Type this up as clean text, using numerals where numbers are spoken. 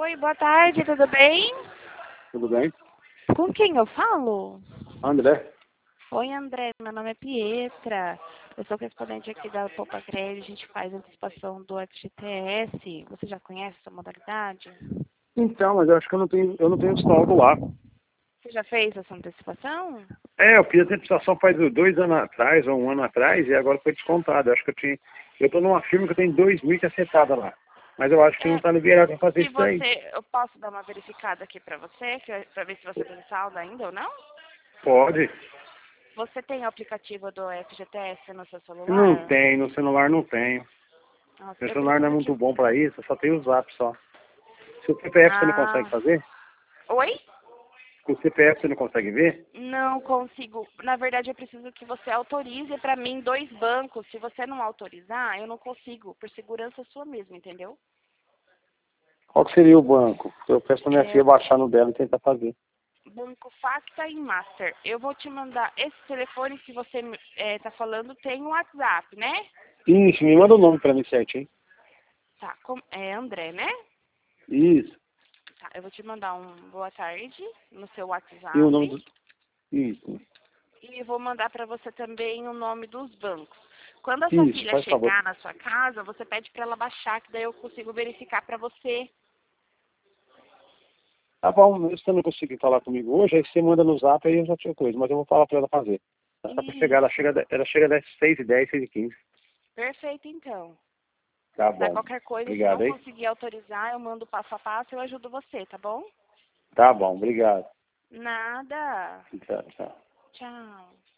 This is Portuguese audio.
Oi, boa tarde, tudo bem? Tudo bem? Com quem eu falo? André? Oi, André, meu nome é Pietra. Eu sou correspondente aqui da Poupa Crédito, a gente faz antecipação do FGTS. Você já conhece essa modalidade? Então, mas eu acho que eu não tenho saldo lá. Você já fez essa antecipação? Eu fiz a antecipação faz 2 anos atrás, ou 1 ano atrás, e agora foi descontado. Eu acho que eu tô numa firma que eu tenho 2.000 acertada lá. Mas eu acho que não tá liberado para fazer Se isso daí. eu posso dar uma verificada aqui pra você, pra ver se você tem saldo ainda ou não? Pode? Você tem o aplicativo do FGTS no seu celular? Não tem, no celular não tenho. Nossa, Meu eu celular não é preciso muito que... bom para isso, eu só tenho o Zap só. Se o CPF você não consegue Ah, fazer? oi? O CPF você não consegue ver? Não consigo. Na verdade, eu preciso que você autorize para mim 2 bancos. Se você não autorizar, eu não consigo, por segurança sua mesmo, entendeu? Qual que seria o banco? Eu peço pra minha É, filha baixar no dela e tentar fazer. Banco Facta e Master. Eu vou te mandar esse telefone que você tá falando, tem o WhatsApp, né? Isso, me manda o nome para mim certinho. Tá, é André, né? Isso. Tá, eu vou te mandar um boa tarde no seu E o nome WhatsApp do... Isso. e vou mandar para você também o nome dos bancos. Quando a sua Isso, filha faz favor. chegar na sua casa, você pede para ela baixar, que daí eu consigo verificar para você. Tá bom, mesmo se você não conseguir falar comigo hoje, aí você manda no Zap aí eu já tinha coisa, mas eu vou falar pra ela fazer. Ela tá pra chegar, Isso. ela chega às 6h10, 6h15. Perfeito, então. Tá Tá, bom. qualquer coisa, se não Obrigado aí. conseguir autorizar, eu mando passo a passo e eu ajudo você, tá bom? Tá bom, obrigado. Nada. Tchau, tchau. Tchau.